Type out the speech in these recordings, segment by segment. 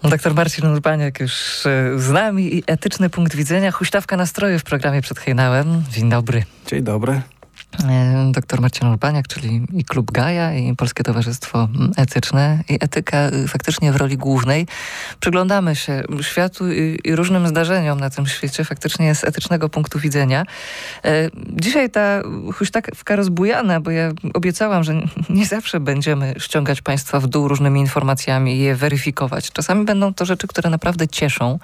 Doktor Marcin Urbaniak już z nami i etyczny punkt widzenia. Huśtawka nastroju w programie Przed Hejnałem. Dzień dobry. Dzień dobry. Doktor Marcin Urbaniak, czyli i Klub Gaja, i Polskie Towarzystwo Etyczne, i etyka faktycznie w roli głównej. Przyglądamy się światu i różnym zdarzeniom na tym świecie faktycznie z etycznego punktu widzenia. Dzisiaj ta huśtawka rozbujana, bo ja obiecałam, że nie zawsze będziemy ściągać państwa w dół różnymi informacjami i je weryfikować. Czasami będą to rzeczy, które naprawdę cieszą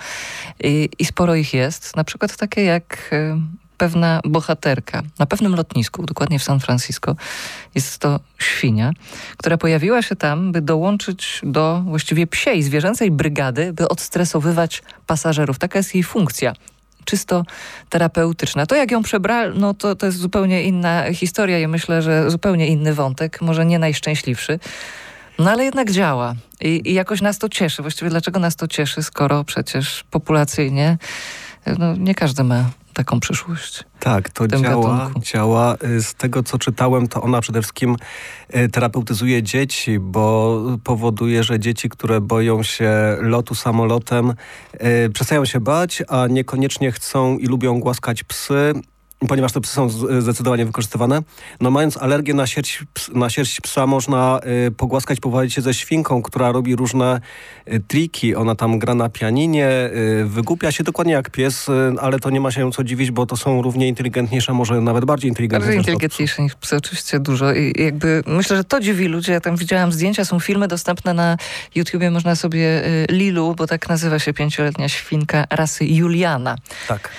i sporo ich jest. Na przykład takie jak pewna bohaterka na pewnym lotnisku, dokładnie w San Francisco. Jest to świnia, która pojawiła się tam, by dołączyć do właściwie psiej, zwierzęcej brygady, by odstresowywać pasażerów. Taka jest jej funkcja. Czysto terapeutyczna. To jak ją przebrano, to jest zupełnie inna historia i myślę, że zupełnie inny wątek, może nie najszczęśliwszy. No ale jednak działa i jakoś nas to cieszy. Właściwie dlaczego nas to cieszy, skoro przecież populacyjnie nie każdy ma taką przyszłość. Tak, to działa. Z tego, co czytałem, to ona przede wszystkim terapeutyzuje dzieci, bo powoduje, że dzieci, które boją się lotu samolotem, przestają się bać, a niekoniecznie chcą i lubią głaskać psy, ponieważ te psy są zdecydowanie wykorzystywane. No, mając alergię na sierść psa, można pogłaskać, pobawić się ze świnką, która robi różne triki. Ona tam gra na pianinie, wygłupia się dokładnie jak pies, ale to nie ma się co dziwić, bo to są równie inteligentniejsze, może nawet bardziej inteligentniejsze. Bardziej inteligentniejsze niż psy, oczywiście dużo. I jakby myślę, że to dziwi ludzi. Ja tam widziałam zdjęcia, są filmy dostępne na YouTubie. Można sobie Lilu, bo tak nazywa się 5-letnia świnka rasy Juliana. Tak.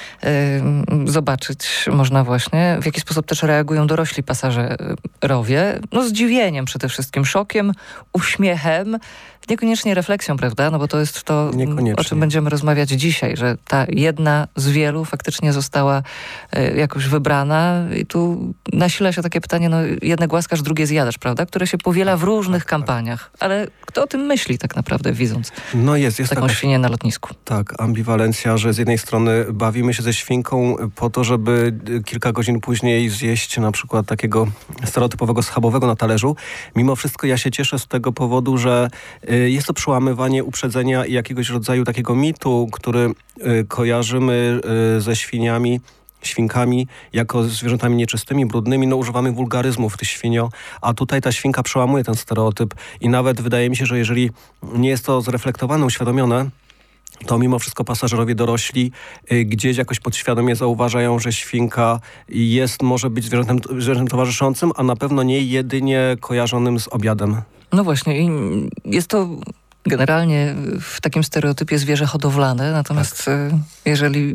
Zobaczyć można właśnie, w jaki sposób też reagują dorośli pasażerowie. No zdziwieniem przede wszystkim, szokiem, uśmiechem, niekoniecznie refleksją, prawda? No bo to jest to, o czym będziemy rozmawiać dzisiaj, że ta jedna z wielu faktycznie została jakoś wybrana i tu nasila się takie pytanie, jedne głaskasz, drugie zjadasz, prawda? Które się powiela w różnych kampaniach. Ale kto o tym myśli tak naprawdę, widząc jest taką świnię na lotnisku? Tak, ambiwalencja, że z jednej strony bawimy się ze świnką po to, żeby kilka godzin później zjeść na przykład takiego stereotypowego schabowego na talerzu. Mimo wszystko ja się cieszę z tego powodu, że jest to przełamywanie uprzedzenia i jakiegoś rodzaju takiego mitu, który kojarzymy ze świnkami jako zwierzętami nieczystymi, brudnymi. Używamy wulgaryzmów, ty świnio, a tutaj ta świnka przełamuje ten stereotyp i nawet wydaje mi się, że jeżeli nie jest to zreflektowane, uświadomione, to mimo wszystko pasażerowie dorośli gdzieś jakoś podświadomie zauważają, że świnka może być zwierzętem towarzyszącym, a na pewno nie jedynie kojarzonym z obiadem. No właśnie, i jest to generalnie w takim stereotypie zwierzę hodowlane, natomiast jeżeli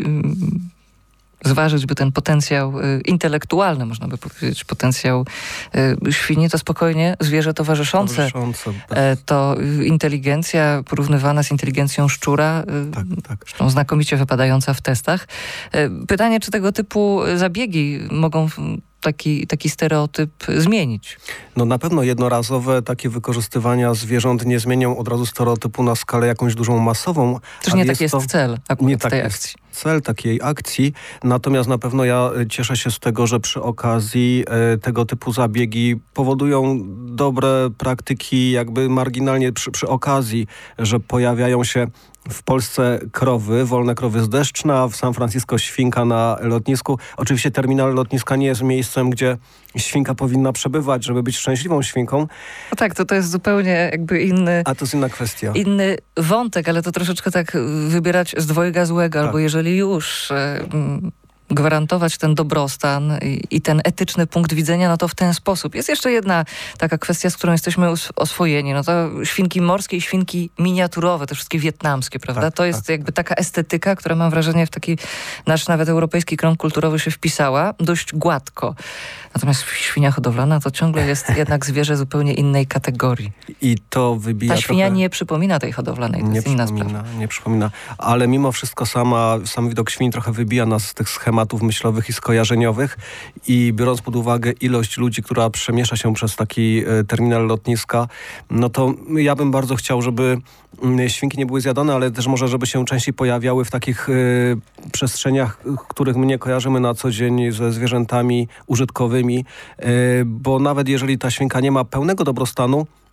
zważyć by ten potencjał intelektualny, można by powiedzieć, potencjał świni, to spokojnie zwierzę towarzyszące. To inteligencja porównywana z inteligencją szczura, zresztą znakomicie wypadająca w testach. Pytanie, czy tego typu zabiegi mogą taki stereotyp zmienić? Na pewno jednorazowe takie wykorzystywania zwierząt nie zmienią od razu stereotypu na skalę jakąś dużą, masową. Też nie taki jest cel akurat tej akcji. Cel takiej akcji, natomiast na pewno ja cieszę się z tego, że przy okazji tego typu zabiegi powodują dobre praktyki jakby marginalnie przy okazji, że pojawiają się w Polsce krowy, wolne krowy z Deszczna, w San Francisco świnka na lotnisku. Oczywiście terminal lotniska nie jest miejscem, gdzie świnka powinna przebywać, żeby być szczęśliwą świnką. No tak, to jest zupełnie jakby inny... A to jest inna kwestia. Inny wątek, ale to troszeczkę tak wybierać z dwojga złego, albo jeżeli już gwarantować ten dobrostan i ten etyczny punkt widzenia, to w ten sposób. Jest jeszcze jedna taka kwestia, z którą jesteśmy oswojeni. To świnki morskie i świnki miniaturowe, te wszystkie wietnamskie, prawda? To jest jakby taka estetyka, która mam wrażenie w taki nasz nawet europejski krąg kulturowy się wpisała dość gładko. Natomiast świnia hodowlana to ciągle jest jednak zwierzę zupełnie innej kategorii. I to wybija ta świnia nie przypomina tej hodowlanej, to jest inna sprawa. Nie przypomina, ale mimo wszystko sam widok świni trochę wybija nas z tych schematów myślowych i skojarzeniowych i biorąc pod uwagę ilość ludzi, która przemiesza się przez taki terminal lotniska, to ja bym bardzo chciał, żeby świnki nie były zjadane, ale też może, żeby się częściej pojawiały w takich przestrzeniach, których my nie kojarzymy na co dzień ze zwierzętami użytkowymi, bo nawet jeżeli ta świnka nie ma pełnego dobrostanu,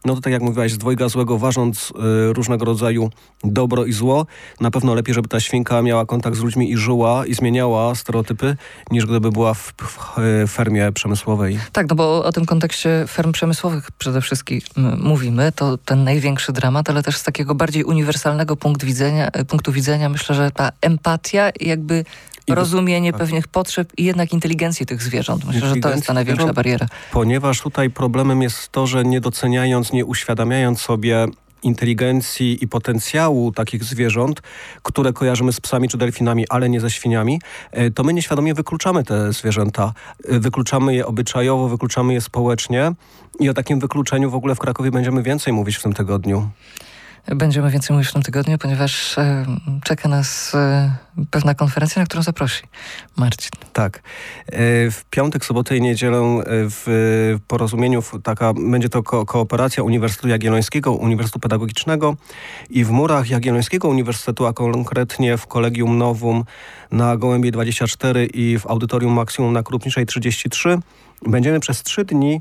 no to tak jak mówiłaś, z dwojga złego ważąc różnego rodzaju dobro i zło, na pewno lepiej, żeby ta świnka miała kontakt z ludźmi i żyła i zmieniała stereotypy, niż gdyby była w fermie przemysłowej. Tak, no bo o tym kontekście ferm przemysłowych przede wszystkim mówimy, to ten największy dramat, ale też z takiego bardziej uniwersalnego punktu widzenia myślę, że ta empatia jakby rozumienie pewnych potrzeb i jednak inteligencji tych zwierząt. Myślę, że to jest ta największa bariera. Ponieważ tutaj problemem jest to, że nie doceniając, nie uświadamiając sobie inteligencji i potencjału takich zwierząt, które kojarzymy z psami czy delfinami, ale nie ze świniami, to my nieświadomie wykluczamy te zwierzęta. Wykluczamy je obyczajowo, wykluczamy je społecznie i o takim wykluczeniu w ogóle w Krakowie będziemy więcej mówić w tym tygodniu. Będziemy więcej mówić w tym tygodniu, ponieważ czeka nas pewna konferencja, na którą zaprosi Marcin. Tak. W piątek, sobotę i niedzielę w porozumieniu będzie to kooperacja Uniwersytetu Jagiellońskiego, Uniwersytetu Pedagogicznego i w murach Jagiellońskiego Uniwersytetu, a konkretnie w Collegium Novum na Gołębiej 24 i w Audytorium Maksimum na Krupniczej 33 będziemy przez 3 dni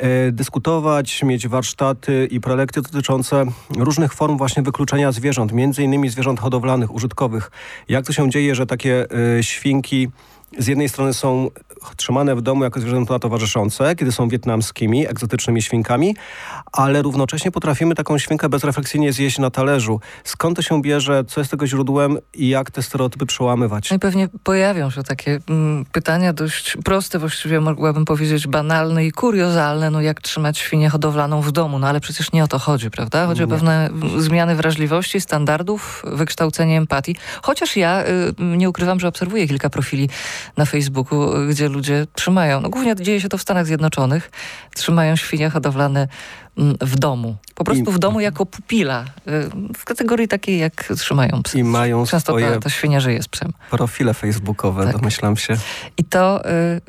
dyskutować, mieć warsztaty i prelekcje dotyczące różnych form właśnie wykluczenia zwierząt, między innymi zwierząt hodowlanych, użytkowych. Jak to się dzieje, że takie świnki z jednej strony są trzymane w domu jako zwierzęta towarzyszące, kiedy są wietnamskimi, egzotycznymi świnkami, ale równocześnie potrafimy taką świnkę bezrefleksyjnie zjeść na talerzu. Skąd to się bierze, co jest tego źródłem i jak te stereotypy przełamywać? No i pewnie pojawią się takie pytania dość proste, właściwie mogłabym powiedzieć banalne i kuriozalne, no jak trzymać świnię hodowlaną w domu, no ale przecież nie o to chodzi, prawda? Chodzi o pewne zmiany wrażliwości, standardów, wykształcenie empatii. Chociaż ja nie ukrywam, że obserwuję kilka profili na Facebooku, gdzie ludzie trzymają, no głównie dzieje się to w Stanach Zjednoczonych, trzymają świnie hodowlane w domu. Po prostu w domu jako pupila. W kategorii takiej, jak trzymają psy. I mają często swoje ta świnia żyje z psem. profile facebookowe, tak. Domyślam się. I to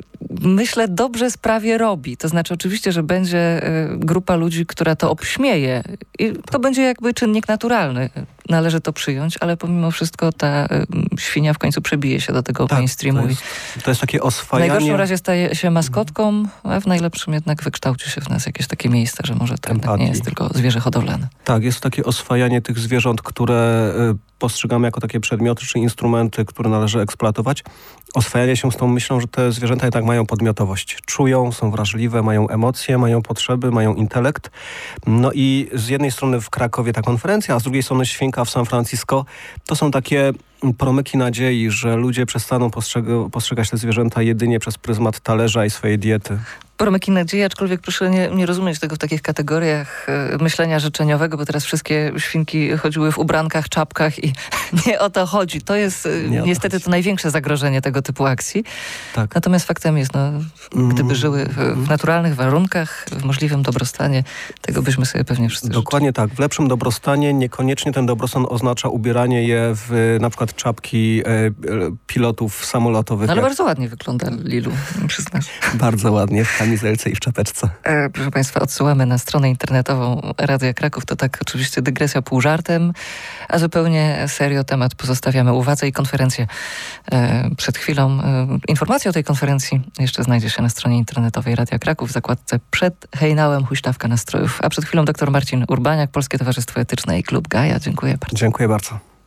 myślę dobrze sprawie robi. To znaczy oczywiście, że będzie grupa ludzi, która to obśmieje. I to będzie jakby czynnik naturalny. Należy to przyjąć, ale pomimo wszystko ta świnia w końcu przebije się do tego mainstreamu. To jest takie oswajanie. W najgorszym razie staje się maskotką, a w najlepszym jednak wykształci się w nas jakieś takie miejsce, że może to nie jest tylko zwierzę hodowlane. Tak, jest takie oswajanie tych zwierząt, które postrzegamy jako takie przedmioty czy instrumenty, które należy eksploatować. Oswajanie się z tą myślą, że te zwierzęta jednak mają podmiotowość. Czują, są wrażliwe, mają emocje, mają potrzeby, mają intelekt. No i z jednej strony w Krakowie ta konferencja, a z drugiej strony świnka w San Francisco. To są takie promyki nadziei, że ludzie przestaną postrzegać te zwierzęta jedynie przez pryzmat talerza i swojej diety. Promyki nadziei, aczkolwiek proszę nie rozumieć tego w takich kategoriach myślenia życzeniowego, bo teraz wszystkie świnki chodziły w ubrankach, czapkach i nie o to chodzi. To jest niestety to największe zagrożenie tego typu akcji. Tak. Natomiast faktem jest, gdyby żyły w naturalnych warunkach, w możliwym dobrostanie, tego byśmy sobie pewnie wszyscy Dokładnie życzyli. tak. W lepszym dobrostanie niekoniecznie ten dobrostan oznacza ubieranie je w na przykład czapki pilotów samolotowych. Ale bardzo ładnie wygląda Lilu, przyznam. Bardzo ładnie, w kamizelce i w czapeczce. Proszę Państwa, odsyłamy na stronę internetową Radia Kraków. To tak oczywiście dygresja pół żartem, a zupełnie serio temat pozostawiamy uwadze i konferencję przed chwilą. Informacja o tej konferencji jeszcze znajdzie się na stronie internetowej Radia Kraków w zakładce Przed hejnałem huśtawka nastrojów. A przed chwilą dr Marcin Urbaniak, Polskie Towarzystwo Etyczne i Klub Gaja. Dziękuję bardzo. Dziękuję bardzo.